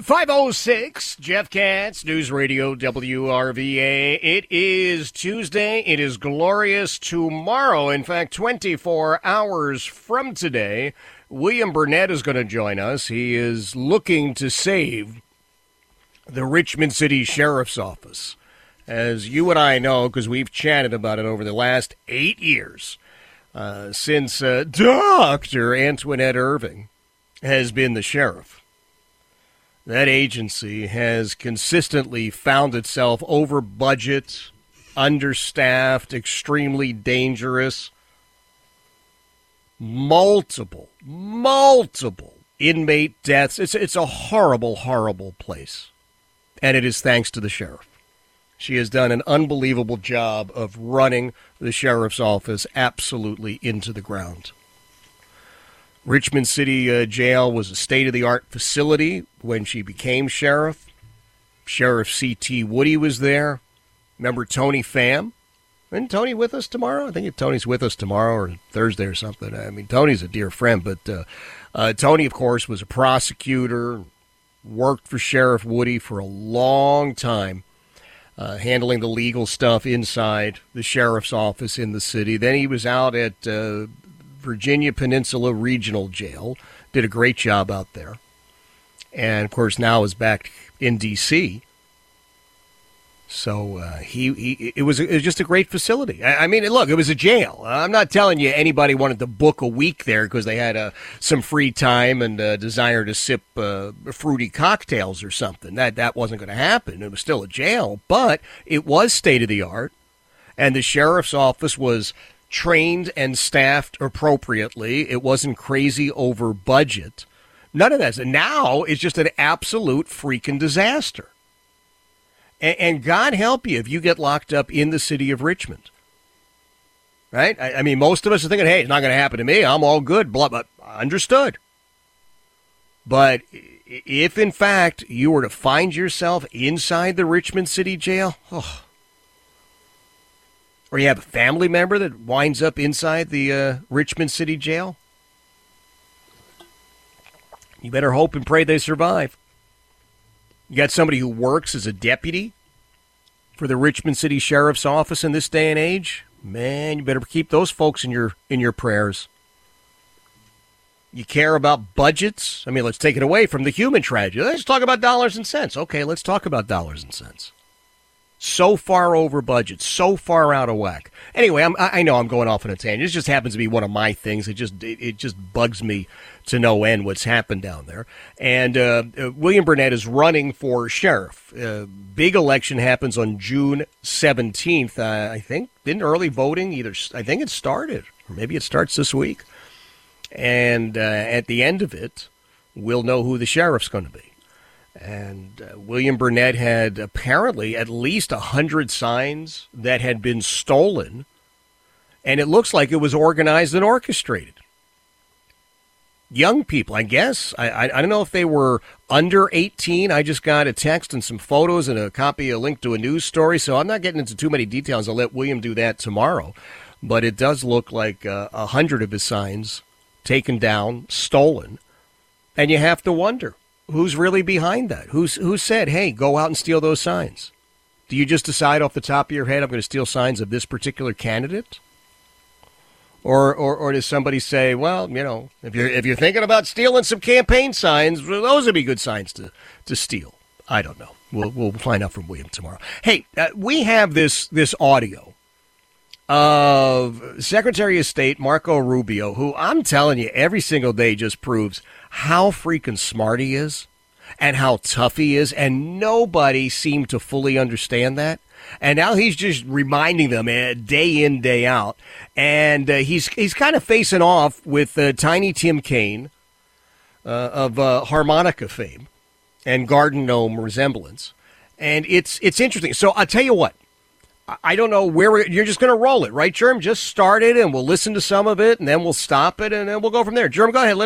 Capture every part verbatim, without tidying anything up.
five oh six, Jeff Katz, News Radio W R V A. It is Tuesday. It is glorious tomorrow. In fact, twenty-four hours from today, William Burnett is going to join us. He is looking to save the Richmond City Sheriff's Office. As you and I know, because we've chatted about it over the last eight years, uh, since uh, Doctor Antoinette Irving has been the sheriff. That agency has consistently found itself over budget, understaffed, extremely dangerous. Multiple, multiple inmate deaths. It's, it's a horrible, horrible place. And it is thanks to the sheriff. She has done an unbelievable job of running the sheriff's office absolutely into the ground. Richmond City uh, Jail was a state-of-the-art facility when she became sheriff. Sheriff C T Woody was there. Remember Tony Pham? Isn't Tony with us tomorrow? I think Tony's with us tomorrow or Thursday or something. I mean, Tony's a dear friend, but uh, uh, Tony, of course, was a prosecutor, worked for Sheriff Woody for a long time, uh, handling the legal stuff inside the sheriff's office in the city. Then he was out at Uh, Virginia Peninsula Regional Jail, did a great job out there. And, of course, now is back in D C So uh, he, he it was it was just a great facility. I, I mean, look, it was a jail. I'm not telling you anybody wanted to book a week there because they had uh, some free time and a desire to sip uh, fruity cocktails or something. That, that wasn't going to happen. It was still a jail, but it was state-of-the-art, and the sheriff's office was trained and staffed appropriately. It wasn't crazy over budget. None of that. And now it's just an absolute freaking disaster. And, and God help you if you get locked up in the city of Richmond. Right? I, I mean, most of us are thinking, hey, it's not going to happen to me. I'm all good. Blah, blah. Understood. But if, in fact, you were to find yourself inside the Richmond City Jail, oh, or you have a family member that winds up inside the uh, Richmond City Jail, you better hope and pray they survive. You got somebody who works as a deputy for the Richmond City Sheriff's Office in this day and age, man, you better keep those folks in your in your prayers. You care about budgets? I mean, let's take it away from the human tragedy. Let's talk about dollars and cents. Okay, let's talk about dollars and cents. So far over budget, so far out of whack. Anyway, I'm, I know I'm going off on a tangent. This just happens to be one of my things. It just it, it just bugs me to no end what's happened down there. And uh, uh, William Burnett is running for sheriff. Uh, big election happens on June seventeenth. Uh, I think didn't early voting either. I think it started, or maybe it starts this week. And uh, at the end of it, we'll know who the sheriff's going to be. And uh, William Burnett had apparently at least one hundred signs that had been stolen, and it looks like it was organized and orchestrated. Young people, I guess. I, I, I don't know if they were under eighteen. I just got a text and some photos and a copy, a link to a news story, so I'm not getting into too many details. I'll let William do that tomorrow. But it does look like uh, one hundred of his signs taken down, stolen, and you have to wonder. Who's really behind that? Who's who said, hey, go out and steal those signs? Do you just decide off the top of your head, I'm going to steal signs of this particular candidate? Or, or or does somebody say, well, you know, if you're if you're thinking about stealing some campaign signs, well, those would be good signs to, to steal. I don't know. We'll we'll find out from William tomorrow. Hey, uh, we have this this audio of Secretary of State Marco Rubio, who I'm telling you every single day just proves how freaking smart he is and how tough he is, and nobody seemed to fully understand that. And now he's just reminding them uh, day in, day out. And uh, he's he's kind of facing off with uh, Tiny Tim Kaine uh, of uh, harmonica fame and Garden Gnome resemblance. And it's it's interesting. So I'll tell you what. I don't know where we're, you're just going to roll it, right, Germ? Just start it, and we'll listen to some of it, and then we'll stop it, and then we'll go from there. Germ, go ahead. Let it rip.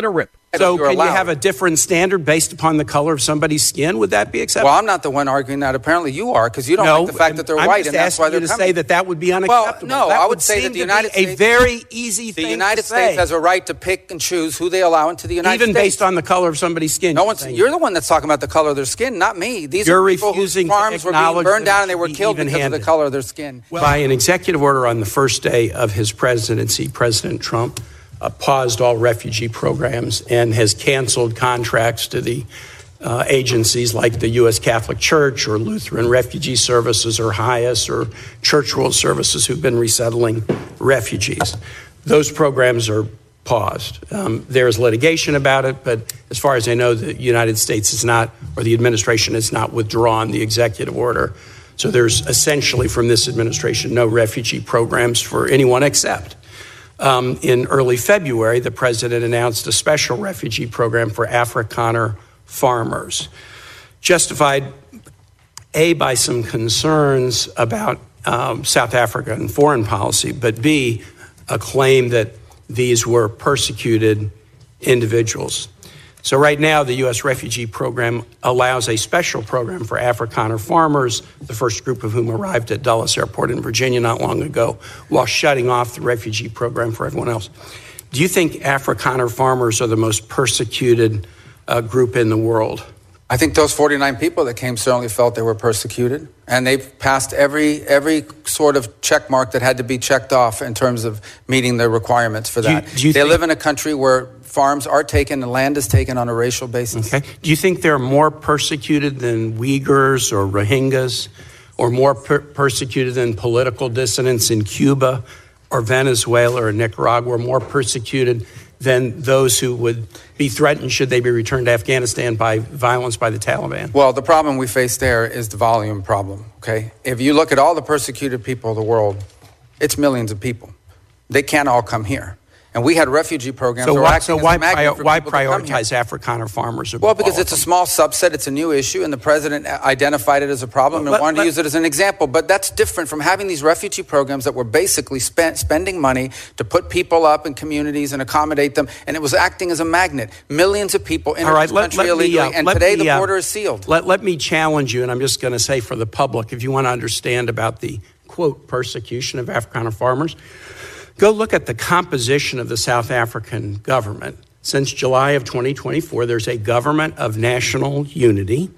So can you have a different standard based upon the color of somebody's skin? Would that be acceptable? Well, I'm not the one arguing that. Apparently you are, because you don't no, like the fact that they're I'm white, just and that's why they're you to coming. say that that would be unacceptable. Well, no, that I would, would say that the United States, a very easy the thing United to States say. has a right to pick and choose who they allow into the United Even States. Even based on the color of somebody's skin. No one's, you're the one that's talking about the color of their skin, not me. These you're are people whose farms were being burned down and they were killed because of the color of their skin. Well, by an executive order on the first day of his presidency, President Trump uh, paused all refugee programs and has canceled contracts to the uh, agencies like the U S Catholic Church or Lutheran Refugee Services or HIAS or Church World Services who've been resettling refugees. Those programs are paused. Um, there's litigation about it, but as far as I know, the United States is not, or the administration has not withdrawn the executive order. So there's essentially from this administration no refugee programs for anyone except. Um, in early February, the president announced a special refugee program for Afrikaner farmers, justified, A, by some concerns about um, South African foreign policy, but B, a claim that these were persecuted individuals. So right now, the U S refugee program allows a special program for Afrikaner farmers, the first group of whom arrived at Dulles Airport in Virginia not long ago, while shutting off the refugee program for everyone else. Do you think Afrikaner farmers are the most persecuted uh, group in the world? I think those forty-nine people that came certainly felt they were persecuted, and they've passed every every sort of check mark that had to be checked off in terms of meeting the requirements for that. Do you, do you they think, live in a country where farms are taken and land is taken on a racial basis. Okay. Do you think they're more persecuted than Uyghurs or Rohingyas, or more per- persecuted than political dissidents in Cuba or Venezuela or Nicaragua, or more persecuted than those who would be threatened should they be returned to Afghanistan by violence by the Taliban? Well, the problem we face there is the volume problem, okay? If you look at all the persecuted people of the world, it's millions of people. They can't all come here. And we had refugee programs. So that were why, acting so as why, a magnet prior, for why people to come here. prioritize Afrikaner farmers? Well, because it's a small subset, it's a new issue, and the president identified it as a problem and Let- wanted let- to use it as an example. But that's different from having these refugee programs that were basically spent, spending money to put people up in communities and accommodate them, and it was acting as a magnet. Millions of people entered All right, this let- country let me, illegally, uh, and let today me, the uh, border is sealed. Let, let me challenge you, and I'm just going to say for the public, if you want to understand about the, quote, persecution of Afrikaner farmers, go look at the composition of the South African government. Since July of twenty twenty-four, there's a government of national unity,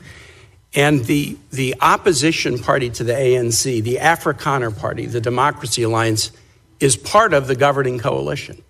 and the, the opposition party to the A N C, the Afrikaner Party, the Democracy Alliance, is part of the governing coalition.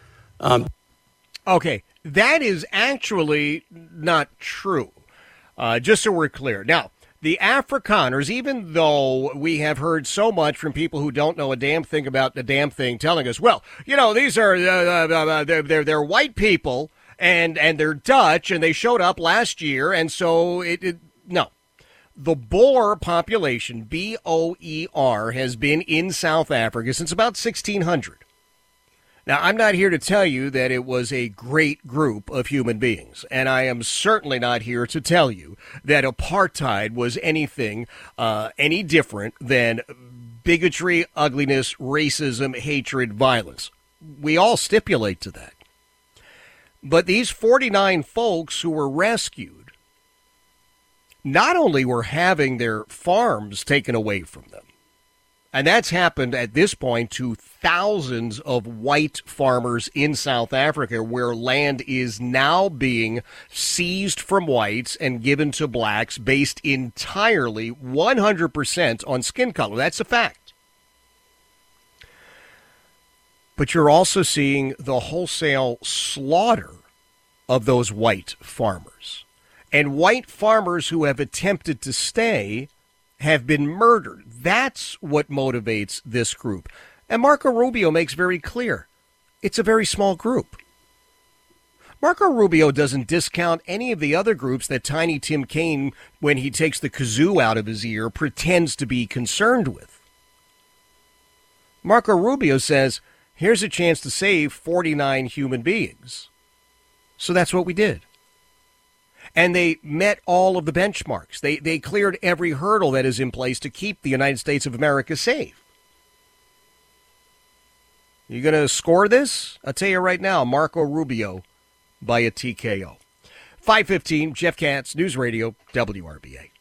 Um, okay, that is actually not true, uh, just so we're clear. Now, the Afrikaners, even though we have heard so much from people who don't know a damn thing about the damn thing, telling us, well, you know, these are uh, uh, they're, they're they're white people and and they're Dutch and they showed up last year, and so it, it no, the Boer population, B O E R, has been in South Africa since about sixteen hundred. Now, I'm not here to tell you that it was a great group of human beings, and I am certainly not here to tell you that apartheid was anything uh, any different than bigotry, ugliness, racism, hatred, violence. We all stipulate to that. But these forty-nine folks who were rescued not only were having their farms taken away from them, and that's happened at this point to thousands of white farmers in South Africa, where land is now being seized from whites and given to blacks based entirely one hundred percent on skin color. That's a fact. But you're also seeing the wholesale slaughter of those white farmers. And white farmers who have attempted to stay have been murdered. That's what motivates this group. And Marco Rubio makes very clear, it's a very small group. Marco Rubio doesn't discount any of the other groups that Tiny Tim Kaine, when he takes the kazoo out of his ear, pretends to be concerned with. Marco Rubio says, here's a chance to save forty-nine human beings. So that's what we did. And they met all of the benchmarks. They they cleared every hurdle that is in place to keep the United States of America safe. You going to score this? I'll tell you right now, Marco Rubio by a T K O. five fifteen, Jeff Katz, News Radio, W R B A.